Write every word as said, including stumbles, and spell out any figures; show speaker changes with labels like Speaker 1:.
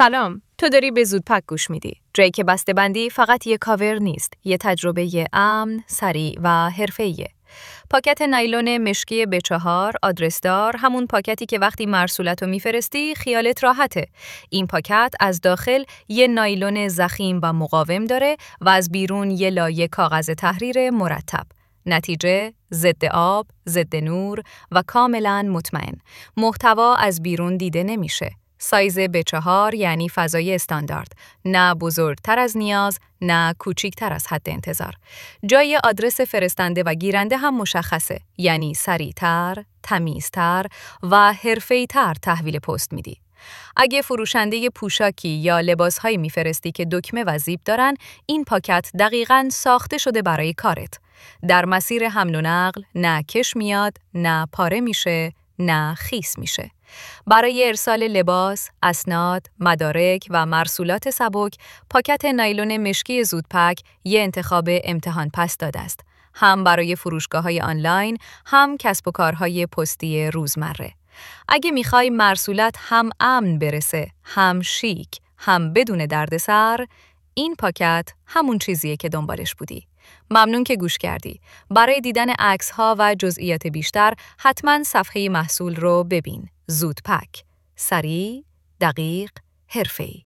Speaker 1: سلام، تو داری به زودپک گوش میدی. جایی که بسته‌بندی فقط یه کاور نیست، یه تجربه امن، سریع و حرفه‌ایه. پاکت نایلون مشکی به چهار آدرسدار، همون پاکتی که وقتی مرسولتو میفرستی خیالت راحته. این پاکت از داخل یه نایلون ضخیم و مقاوم داره و از بیرون یه لایه کاغذ تحریر مرتب. نتیجه ضد آب، ضد نور و کاملاً مطمئن. محتوا از بیرون دیده نمیشه. سایز به چهار یعنی فضای استاندارد، نه بزرگتر از نیاز، نه کوچیکتر از حد انتظار. جای آدرس فرستنده و گیرنده هم مشخصه، یعنی سریعتر، تمیزتر و حرفه‌ای‌تر تحویل پست میدی. اگه فروشنده پوشاکی یا لباسهایی میفرستی که دکمه و زیپ دارن، این پاکت دقیقاً ساخته شده برای کارت. در مسیر حمل و نقل نه کش میاد، نه پاره میشه، نه خیس میشه. برای ارسال لباس، اسناد، مدارک و مرسولات سبک، پاکت نایلون مشکی زودپک یه انتخاب امتحان پس داده است. هم برای فروشگاه‌های آنلاین، هم کسب و کارهای پستی روزمره. اگه میخوای مرسولات هم امن برسه، هم شیک، هم بدون دردسر، این پاکت همون چیزیه که دنبالش بودی. ممنون که گوش کردی. برای دیدن عکس‌ها و جزئیات بیشتر، حتما صفحه محصول رو ببین. زودپک. سریع، دقیق، حرفه‌ای.